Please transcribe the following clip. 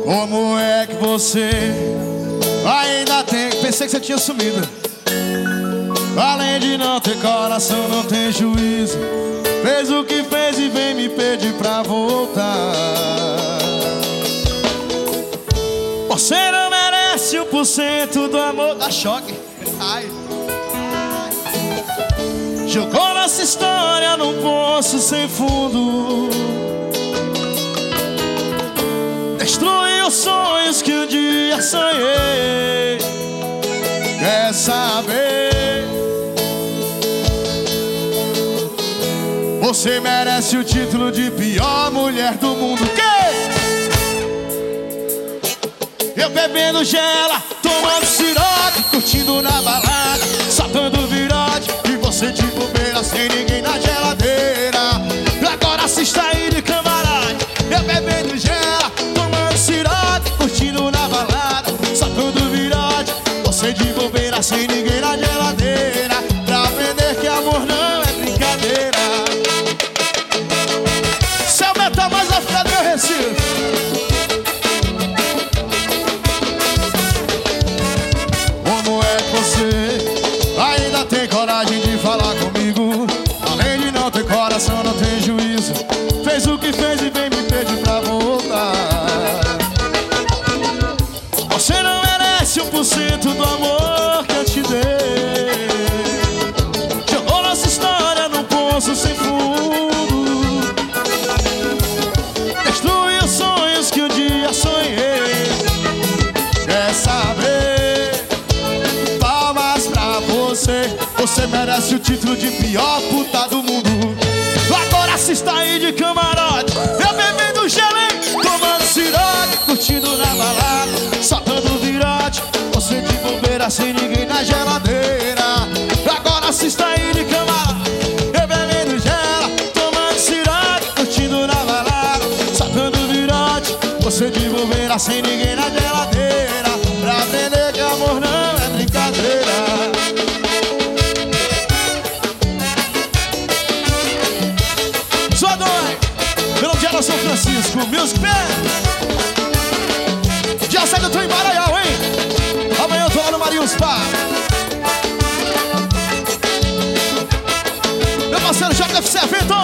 Como é que você ainda tem... Pensei que você tinha sumido. Além de não ter coração, não tem juízo. Fez o que fez e vem me pedir pra voltar. Você não merece 1% do amor. Dá choque. Ai. Jogou nossa história num poço sem fundo. Destruiu os sonhos que um dia sonhei. Quer saber? Você merece o título de pior mulher do mundo. Que? Eu bebendo gela, tomando siroque, curtindo na balada, soltando virote, e você de bobeira sem ninguém na geladeira. Agora assista aí de camarada. Eu bebendo gela, tomando siroque, curtindo na balada, soltando virote, você de bobeira sem ninguém na geladeira. Pra aprender que amor não é brincadeira. Se aumentar mais a ficar do meu Recife. Como é que você ainda tem coragem de falar comigo? Além de não ter coração, não tem juízo. Fez o que fez e vem me pedir pra voltar. Você não merece 1% do amor que eu te dei. Jogou nossa história num poço sem fundo. Destruiu os sonhos que um dia sonhei. Quer saber? Palmas pra você. Você merece o título de pior puta do mundo. Agora assista aí de camarote. Eu bebendo gelé, tomando siroque, curtindo na balada, soltando virote, você de bobeira sem ninguém na geladeira. Agora assista aí de camarote. Eu bebendo gela, tomando siroque, curtindo na balada, soltando virote, você de bobeira sem ninguém na geladeira. Pra aprender que amor não é brincadeira. Sua dói, pelo dia da São Francisco, Music Band. Dia 7 eu tô em Maraial, hein? Amanhã eu tô lá no Marinho Spa. Meu parceiro JFC Evento.